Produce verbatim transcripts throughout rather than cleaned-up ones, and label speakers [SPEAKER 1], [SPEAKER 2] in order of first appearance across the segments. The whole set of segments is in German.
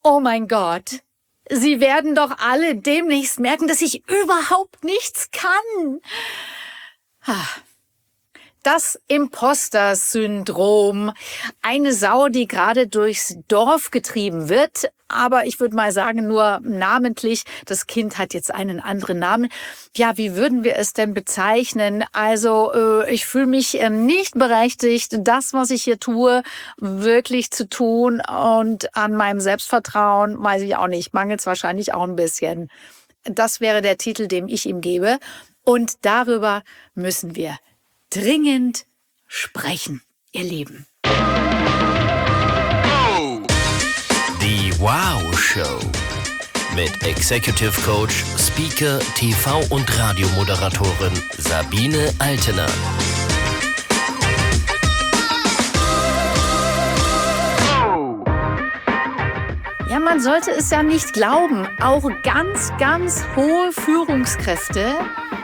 [SPEAKER 1] Oh mein Gott, Sie werden doch alle demnächst merken, dass ich überhaupt nichts kann. Das Imposter-Syndrom. Eine Sau, die gerade durchs Dorf getrieben wird. Aber ich würde mal sagen, nur namentlich. Das Kind hat jetzt einen anderen Namen. Ja, wie würden wir es denn bezeichnen? Also, äh, ich fühle mich äh, nicht berechtigt, das, was ich hier tue, wirklich zu tun. Und an meinem Selbstvertrauen, weiß ich auch nicht, mangelt es wahrscheinlich auch ein bisschen. Das wäre der Titel, den ich ihm gebe. Und darüber müssen wir dringend sprechen, ihr Lieben.
[SPEAKER 2] Die Wow Show mit Executive Coach, Speaker, T V- und Radiomoderatorin Sabine Altener.
[SPEAKER 1] Ja, man sollte es ja nicht glauben. Auch ganz, ganz hohe Führungskräfte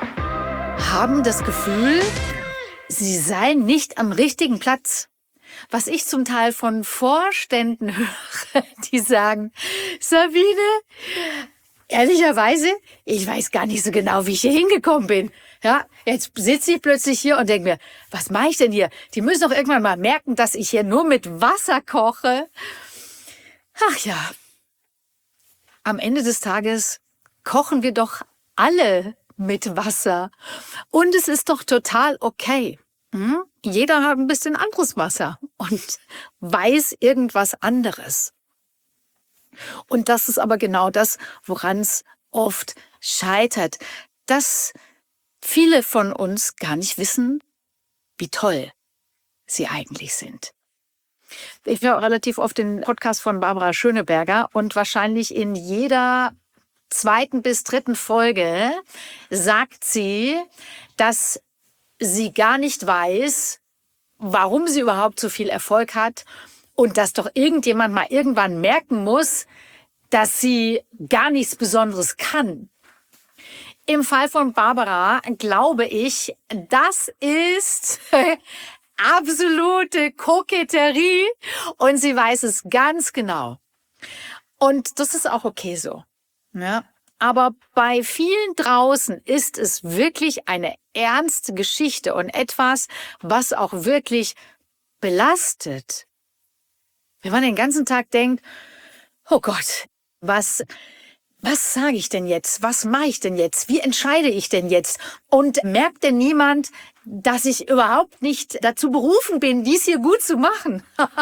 [SPEAKER 1] haben das Gefühl, sie seien nicht am richtigen Platz. Was ich zum Teil von Vorständen höre, die sagen, Sabine, ehrlicherweise, ich weiß gar nicht so genau, wie ich hier hingekommen bin. Ja, jetzt sitze ich plötzlich hier und denke mir, was mache ich denn hier? Die müssen doch irgendwann mal merken, dass ich hier nur mit Wasser koche. Ach ja, am Ende des Tages kochen wir doch alle mit Wasser. Und es ist doch total okay. Hm? Jeder hat ein bisschen anderes Wasser und weiß irgendwas anderes. Und das ist aber genau das, woran es oft scheitert, dass viele von uns gar nicht wissen, wie toll sie eigentlich sind. Ich höre relativ oft den Podcast von Barbara Schöneberger und wahrscheinlich in jeder zweiten bis dritten Folge sagt sie, dass sie gar nicht weiß, warum sie überhaupt so viel Erfolg hat und dass doch irgendjemand mal irgendwann merken muss, dass sie gar nichts Besonderes kann. Im Fall von Barbara glaube ich, das ist absolute Koketterie und sie weiß es ganz genau. Und das ist auch okay so. Ja. Aber bei vielen draußen ist es wirklich eine ernste Geschichte und etwas, was auch wirklich belastet. Wenn man den ganzen Tag denkt, oh Gott, was, was sage ich denn jetzt? Was mache ich denn jetzt? Wie entscheide ich denn jetzt? Und merkt denn niemand, dass ich überhaupt nicht dazu berufen bin, dies hier gut zu machen?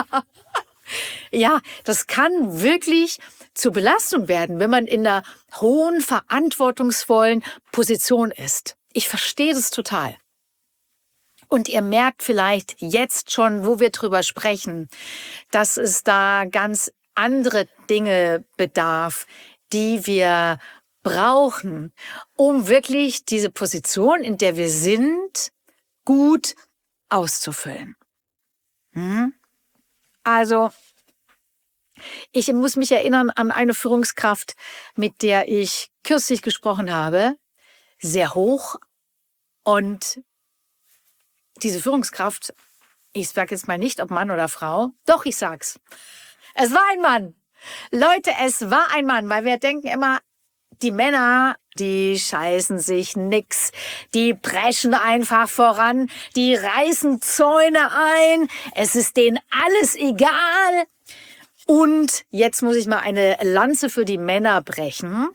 [SPEAKER 1] Ja, das kann wirklich zur Belastung werden, wenn man in einer hohen, verantwortungsvollen Position ist. Ich verstehe das total. Und ihr merkt vielleicht jetzt schon, wo wir drüber sprechen, dass es da ganz andere Dinge bedarf, die wir brauchen, um wirklich diese Position, in der wir sind, gut auszufüllen. Hm? Also, ich muss mich erinnern an eine Führungskraft, mit der ich kürzlich gesprochen habe, sehr hoch. Und diese Führungskraft, ich sage jetzt mal nicht, ob Mann oder Frau, doch, ich sag's. Es war ein Mann. Leute, es war ein Mann, weil wir denken immer, die Männer, die scheißen sich nix, die preschen einfach voran, die reißen Zäune ein, es ist denen alles egal. Und jetzt muss ich mal eine Lanze für die Männer brechen.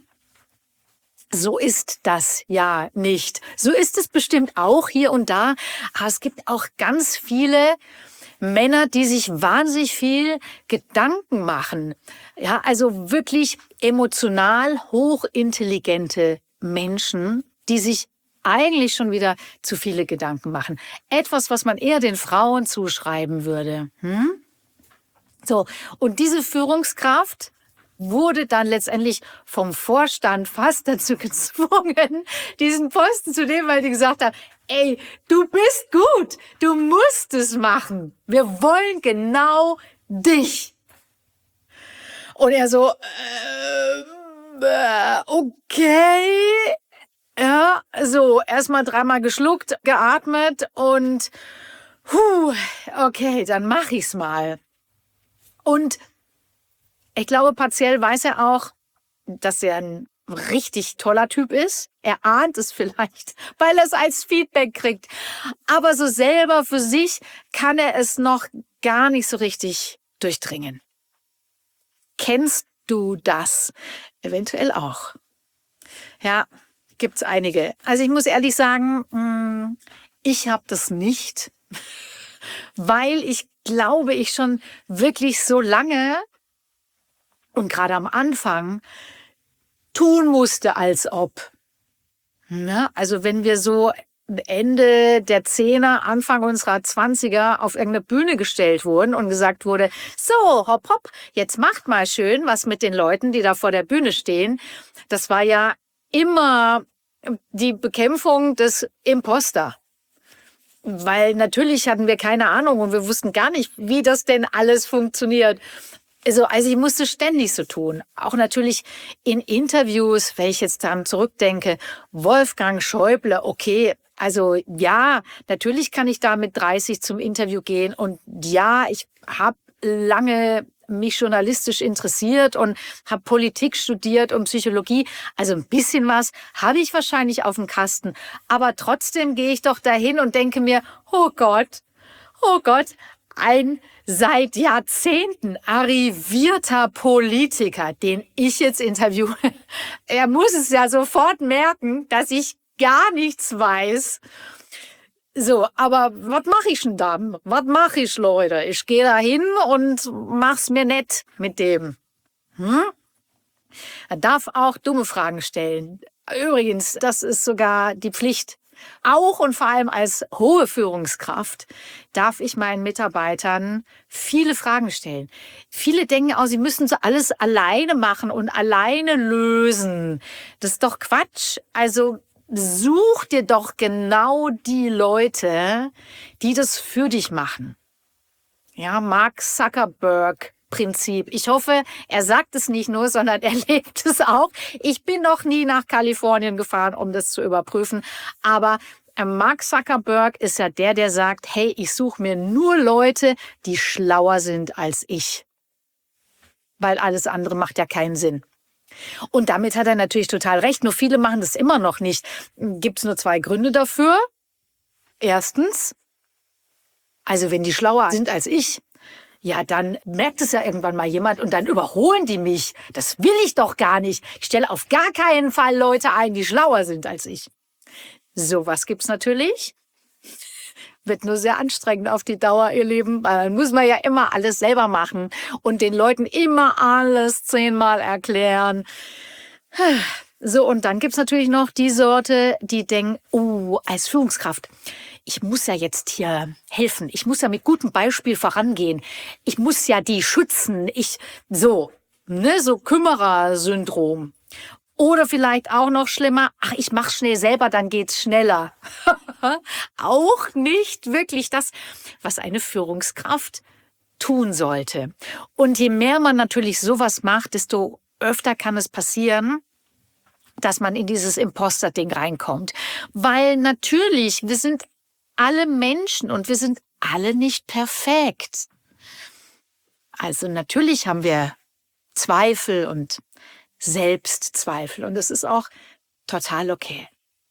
[SPEAKER 1] So ist das ja nicht. So ist es bestimmt auch hier und da. Aber es gibt auch ganz viele Männer, die sich wahnsinnig viel Gedanken machen. Ja, also wirklich emotional hochintelligente Menschen, die sich eigentlich schon wieder zu viele Gedanken machen. Etwas, was man eher den Frauen zuschreiben würde. Hm? So, und diese Führungskraft wurde dann letztendlich vom Vorstand fast dazu gezwungen, diesen Posten zu nehmen, weil die gesagt haben, ey, du bist gut, du musst es machen. Wir wollen genau dich. Und er so, äh, okay. Ja, so, erstmal dreimal geschluckt, geatmet und, huh, okay, dann mach ich's mal. Und Ich glaube, partiell weiß er auch, dass er ein richtig toller Typ ist. Er ahnt es vielleicht, weil er es als Feedback kriegt. Aber so selber für sich kann er es noch gar nicht so richtig durchdringen. Kennst du das? Eventuell auch. Ja, gibt's einige. Also ich muss ehrlich sagen, ich habe das nicht, weil ich glaube, ich schon wirklich so lange und gerade am Anfang tun musste, als ob. Ja, also wenn wir so Ende der Zehner, Anfang unserer Zwanziger auf irgendeine Bühne gestellt wurden und gesagt wurde, so, hopp, hopp, jetzt macht mal schön was mit den Leuten, die da vor der Bühne stehen. Das war ja immer die Bekämpfung des Imposter. Weil natürlich hatten wir keine Ahnung und wir wussten gar nicht, wie das denn alles funktioniert. Also, also ich musste ständig so tun. Auch natürlich in Interviews, wenn ich jetzt daran zurückdenke, Wolfgang Schäuble, okay, also ja, natürlich kann ich da mit dreißig zum Interview gehen und ja, ich habe lange mich journalistisch interessiert und habe Politik studiert und Psychologie. Also ein bisschen was habe ich wahrscheinlich auf dem Kasten. Aber trotzdem gehe ich doch dahin und denke mir, oh Gott, oh Gott, ein seit Jahrzehnten arrivierter Politiker, den ich jetzt interviewe. Er muss es ja sofort merken, dass ich gar nichts weiß. So, aber was mache ich denn da? Was mache ich, Leute? Ich gehe da hin und mach's mir nett mit dem. Hm? Er darf auch dumme Fragen stellen. Übrigens, das ist sogar die Pflicht. Auch und vor allem als hohe Führungskraft darf ich meinen Mitarbeitern viele Fragen stellen. Viele denken auch, sie müssen so alles alleine machen und alleine lösen. Das ist doch Quatsch. Also such dir doch genau die Leute, die das für dich machen. Ja, Mark Zuckerberg Prinzip. Ich hoffe, er sagt es nicht nur, sondern er lebt es auch. Ich bin noch nie nach Kalifornien gefahren, um das zu überprüfen. Aber Mark Zuckerberg ist ja der, der sagt, hey, ich suche mir nur Leute, die schlauer sind als ich. Weil alles andere macht ja keinen Sinn. Und damit hat er natürlich total recht. Nur viele machen das immer noch nicht. Gibt es nur zwei Gründe dafür. Erstens, also wenn die schlauer sind als ich, ja, dann merkt es ja irgendwann mal jemand und dann überholen die mich. Das will ich doch gar nicht. Ich stelle auf gar keinen Fall Leute ein, die schlauer sind als ich. Sowas gibt's natürlich. Wird nur sehr anstrengend auf die Dauer, ihr Lieben. Weil dann muss man ja immer alles selber machen und den Leuten immer alles zehnmal erklären. So, und dann gibt's natürlich noch die Sorte, die denken, oh, als Führungskraft, ich muss ja jetzt hier helfen. Ich muss ja mit gutem Beispiel vorangehen. Ich muss ja die schützen. Ich, so, ne, so Kümmerer-Syndrom. Oder vielleicht auch noch schlimmer, ach, ich mach's schnell selber, dann geht's schneller. Auch nicht wirklich das, was eine Führungskraft tun sollte. Und je mehr man natürlich sowas macht, desto öfter kann es passieren, dass man in dieses Imposter-Ding reinkommt. Weil natürlich, wir sind alle Menschen und wir sind alle nicht perfekt. Also natürlich haben wir Zweifel und Selbstzweifel und das ist auch total okay.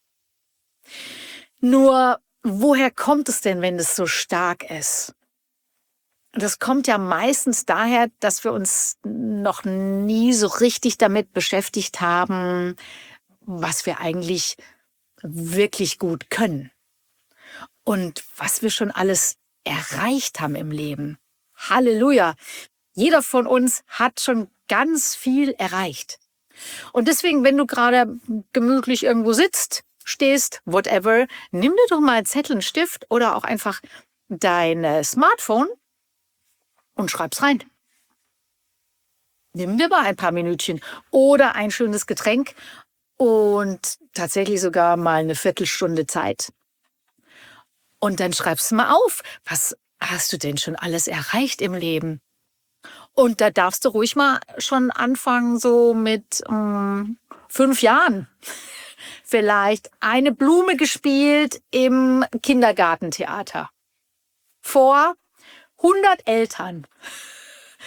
[SPEAKER 1] Nur, woher kommt es denn, wenn es so stark ist? Das kommt ja meistens daher, dass wir uns noch nie so richtig damit beschäftigt haben, was wir eigentlich wirklich gut können. Und was wir schon alles erreicht haben im Leben. Halleluja! Jeder von uns hat schon ganz viel erreicht. Und deswegen, wenn du gerade gemütlich irgendwo sitzt, stehst, whatever, nimm dir doch mal einen Zettel, einen Stift oder auch einfach dein Smartphone und schreib's rein. Nimm dir mal ein paar Minütchen oder ein schönes Getränk und tatsächlich sogar mal eine Viertelstunde Zeit. Und dann schreibst du mal auf, was hast du denn schon alles erreicht im Leben? Und da darfst du ruhig mal schon anfangen, so mit ähm, fünf Jahren. Vielleicht eine Blume gespielt im Kindergartentheater. Vor hundert Eltern.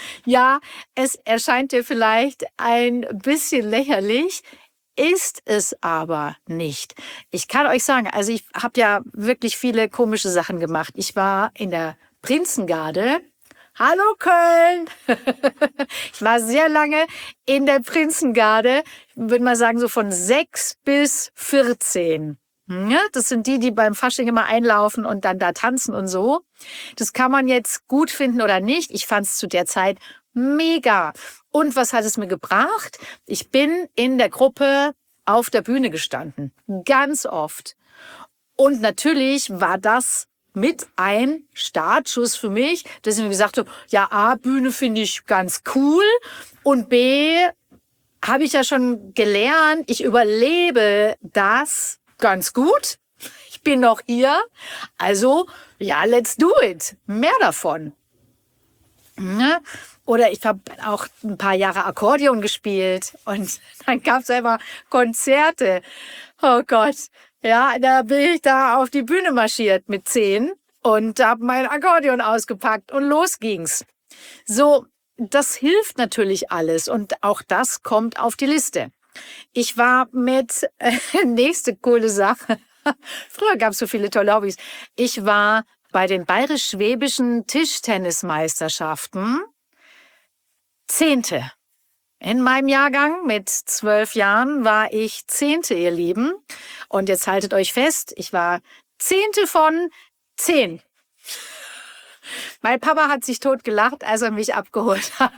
[SPEAKER 1] Ja, es erscheint dir vielleicht ein bisschen lächerlich, ist es aber nicht. Ich kann euch sagen, also ich habe ja wirklich viele komische Sachen gemacht. Ich war in der Prinzengarde. Hallo Köln! Ich war sehr lange in der Prinzengarde, ich würde mal sagen so von sechs bis vierzehn. Ja, das sind die, die beim Fasching immer einlaufen und dann da tanzen und so. Das kann man jetzt gut finden oder nicht. Ich fand es zu der Zeit mega. Und was hat es mir gebracht? Ich bin in der Gruppe auf der Bühne gestanden. Ganz oft. Und natürlich war das mit ein Startschuss für mich, dass ich mir gesagt habe, ja, A, Bühne finde ich ganz cool und B, habe ich ja schon gelernt, ich überlebe das ganz gut. Ich bin noch hier. Also, ja, let's do it. Mehr davon. Ja? Oder ich habe auch ein paar Jahre Akkordeon gespielt und dann gab es einfach Konzerte. Oh Gott. Ja, da bin ich da auf die Bühne marschiert mit zehn und habe mein Akkordeon ausgepackt und los ging's. So, das hilft natürlich alles und auch das kommt auf die Liste. Ich war mit, äh, nächste coole Sache, früher gab es so viele tolle Hobbys, ich war bei den bayerisch-schwäbischen Tischtennismeisterschaften Zehnte. In meinem Jahrgang mit zwölf Jahren war ich Zehnte, ihr Lieben. Und jetzt haltet euch fest, ich war Zehnte von zehn. Mein Papa hat sich totgelacht, als er mich abgeholt hat.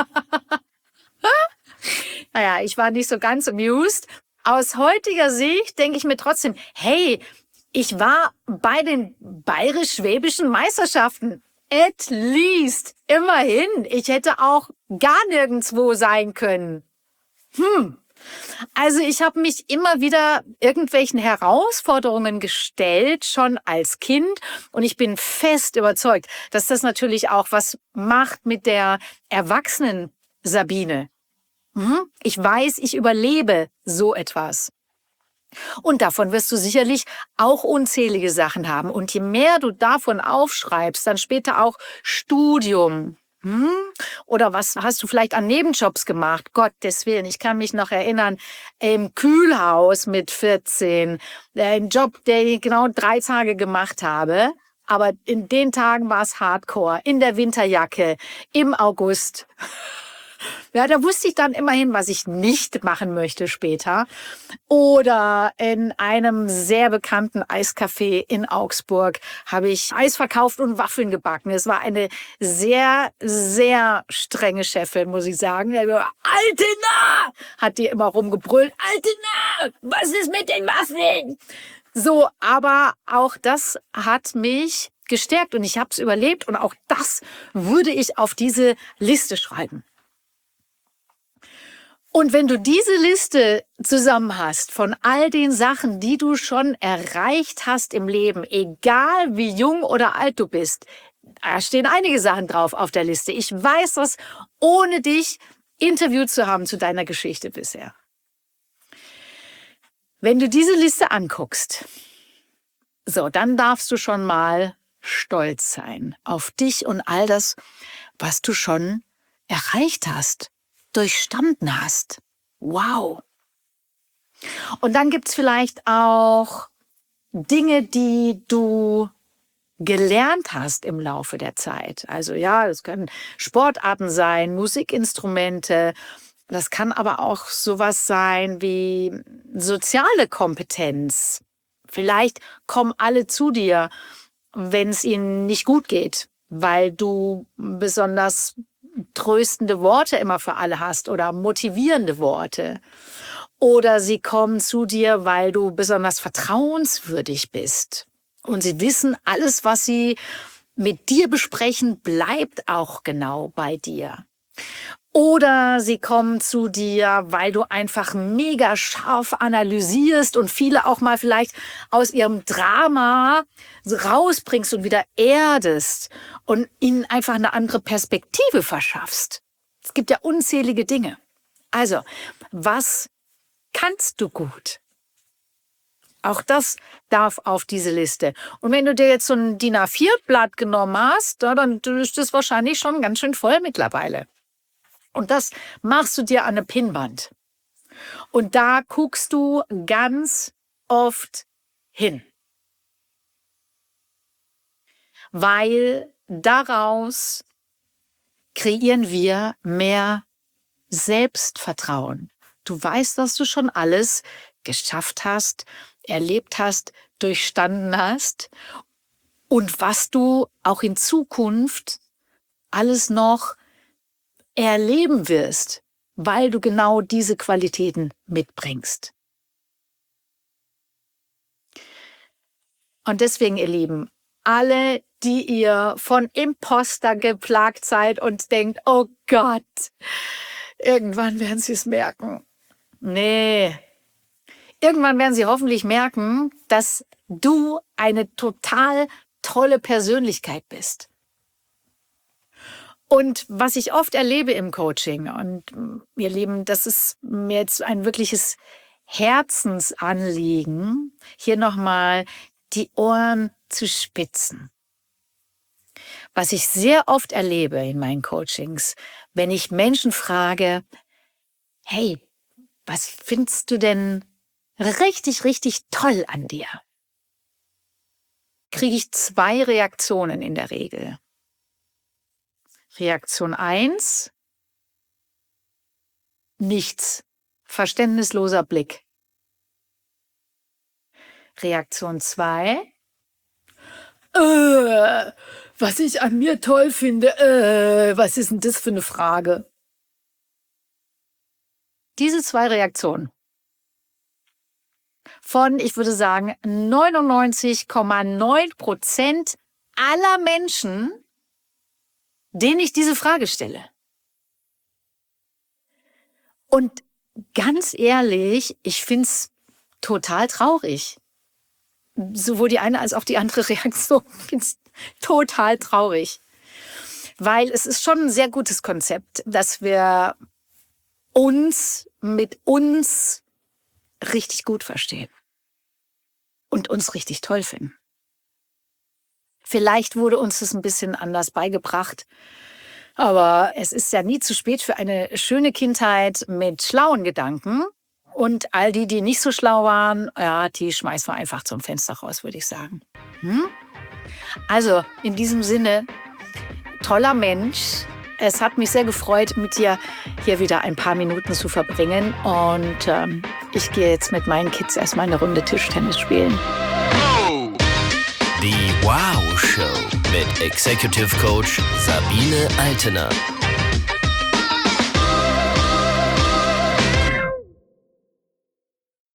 [SPEAKER 1] Naja, ich war nicht so ganz amused. Aus heutiger Sicht denke ich mir trotzdem, hey, ich war bei den bayerisch-schwäbischen Meisterschaften. At least, immerhin. Ich hätte auch gar nirgendwo sein können. Hm. Also ich habe mich immer wieder irgendwelchen Herausforderungen gestellt, schon als Kind. Und ich bin fest überzeugt, dass das natürlich auch was macht mit der erwachsenen Sabine. Hm? Ich weiß, ich überlebe so etwas. Und davon wirst du sicherlich auch unzählige Sachen haben. Und je mehr du davon aufschreibst, dann später auch Studium. Hm? Oder was hast du vielleicht an Nebenjobs gemacht? Gottes Willen, ich kann mich noch erinnern, im Kühlhaus mit vierzehn, ein Job, den ich genau drei Tage gemacht habe. Aber in den Tagen war es Hardcore, in der Winterjacke, im August. Ja, da wusste ich dann immerhin, was ich nicht machen möchte später. Oder in einem sehr bekannten Eiscafé in Augsburg habe ich Eis verkauft und Waffeln gebacken. Es war eine sehr, sehr strenge Chefin, muss ich sagen. Altena! Hat die immer rumgebrüllt. Altena! Was ist mit den Waffeln? So, aber auch das hat mich gestärkt und ich habe es überlebt und auch das würde ich auf diese Liste schreiben. Und wenn du diese Liste zusammen hast von all den Sachen, die du schon erreicht hast im Leben, egal wie jung oder alt du bist, da stehen einige Sachen drauf auf der Liste. Ich weiß das, ohne dich interviewt zu haben zu deiner Geschichte bisher. Wenn du diese Liste anguckst, so, dann darfst du schon mal stolz sein auf dich und all das, was du schon erreicht hast. Durchstanden hast. Wow. Und dann gibt's vielleicht auch Dinge, die du gelernt hast im Laufe der Zeit. Also ja, das können Sportarten sein, Musikinstrumente. Das kann aber auch sowas sein wie soziale Kompetenz. Vielleicht kommen alle zu dir, wenn es ihnen nicht gut geht, weil du besonders tröstende Worte immer für alle hast oder motivierende Worte. Oder sie kommen zu dir, weil du besonders vertrauenswürdig bist. Und sie wissen, alles, was sie mit dir besprechen, bleibt auch genau bei dir. Oder sie kommen zu dir, weil du einfach mega scharf analysierst und viele auch mal vielleicht aus ihrem Drama rausbringst und wieder erdest und ihnen einfach eine andere Perspektive verschaffst. Es gibt ja unzählige Dinge. Also, was kannst du gut? Auch das darf auf diese Liste. Und wenn du dir jetzt so ein D I N A vier Blatt genommen hast, dann ist das wahrscheinlich schon ganz schön voll mittlerweile. Und das machst du dir an eine Pinnwand. Und da guckst du ganz oft hin. Weil daraus kreieren wir mehr Selbstvertrauen. Du weißt, dass du schon alles geschafft hast, erlebt hast, durchstanden hast und was du auch in Zukunft alles noch erleben wirst, weil du genau diese Qualitäten mitbringst. Und deswegen, ihr Lieben, alle, die ihr von Imposter geplagt seid und denkt, oh Gott, irgendwann werden sie es merken. Nee. Irgendwann werden sie hoffentlich merken, dass du eine total tolle Persönlichkeit bist. Und was ich oft erlebe im Coaching, und ihr Lieben, das ist mir jetzt ein wirkliches Herzensanliegen, hier nochmal die Ohren zu spitzen. Was ich sehr oft erlebe in meinen Coachings, wenn ich Menschen frage, hey, was findest du denn richtig, richtig toll an dir? Kriege ich zwei Reaktionen in der Regel. Reaktion eins, nichts, verständnisloser Blick. Reaktion zwei, äh, was ich an mir toll finde, äh, was ist denn das für eine Frage? Diese zwei Reaktionen von, ich würde sagen, neunundneunzig Komma neun Prozent aller Menschen, denen ich diese Frage stelle. Und ganz ehrlich, ich finde es total traurig. Sowohl die eine als auch die andere Reaktion finde ich total traurig. Weil es ist schon ein sehr gutes Konzept, dass wir uns mit uns richtig gut verstehen und uns richtig toll finden. Vielleicht wurde uns das ein bisschen anders beigebracht, aber es ist ja nie zu spät für eine schöne Kindheit mit schlauen Gedanken. Und all die, die nicht so schlau waren, ja, die schmeißen wir einfach zum Fenster raus, würde ich sagen. Hm? Also, in diesem Sinne, toller Mensch. Es hat mich sehr gefreut, mit dir hier wieder ein paar Minuten zu verbringen. Und ähm, ich gehe jetzt mit meinen Kids erstmal eine Runde Tischtennis spielen.
[SPEAKER 2] Die Wow Show mit Executive Coach Sabine Altener.